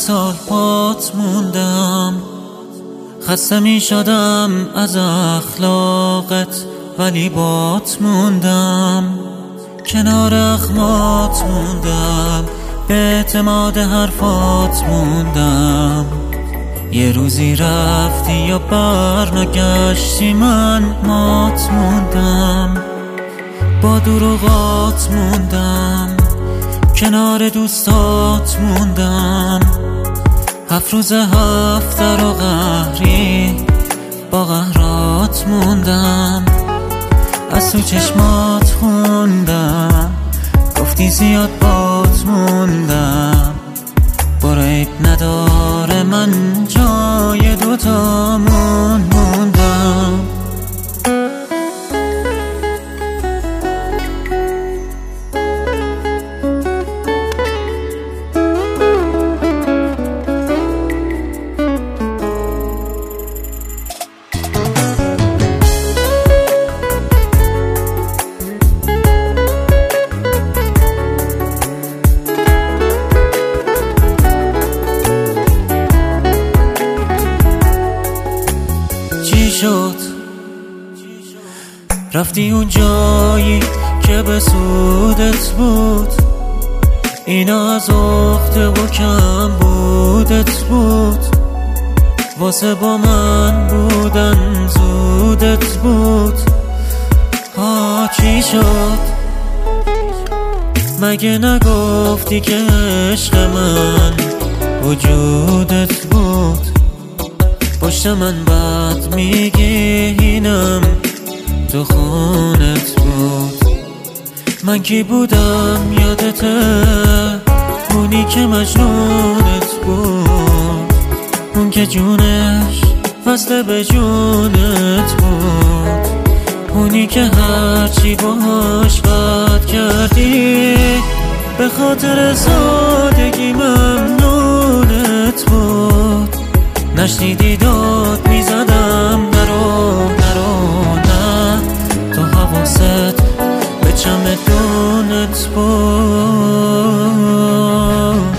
سال پات موندم، خسته می شدم از اخلاقت ولی بات موندم. کنار اخمات موندم، به اعتماد حرفات موندم. یه روزی رفتی یا برنگشتی، من مات موندم. با دروغات موندم، کنار دوستات موندم. 7 روز 7 در و قهری با قهرات موندم. از تو چشمات خوندم، گفتی زیاد بات موندم. برو عیب نداره من جای دوتامون موندم. شد رفتی اون جایی که به سودت بود، اینا از عهده و کم بودت بود. واسه با من بودن زودت بود. ها چی شد؟ مگه نگفتی که عشق من وجودت بود؟ پشت من بد میگی اینم تو خونت بود. من کی بودم یادته؟ اونی که مجنونت بود، اون که جونش وصله به جونت بود، اونی که هرچی باهاش بد کردی به خاطر سادگی ممنونت بود. نشنیدی داد میزدم نرو نرو نه، تو حواست به چمدونت بود.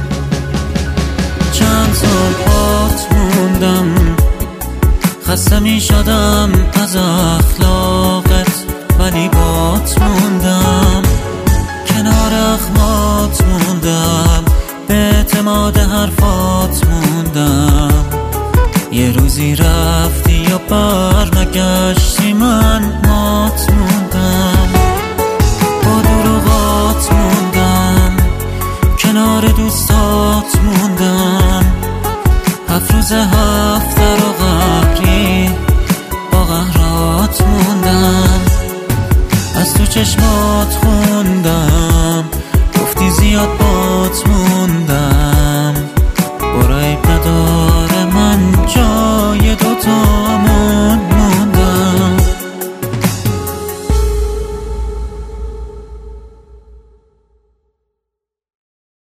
چند سال پات موندم، خسته می شدم از اخلاقت ولی بات موندم. کنار اخمات موندم، به اعتماد حرفات موندم. یه روزی رفتی یا برنگشتی، من مات موندم. با دروغات موندم، کنار دوستات موندم. 7 روز 7 در و قهری با قهرات موندم. از تو چشمات خوندم، گفتی زیاد بات موندم.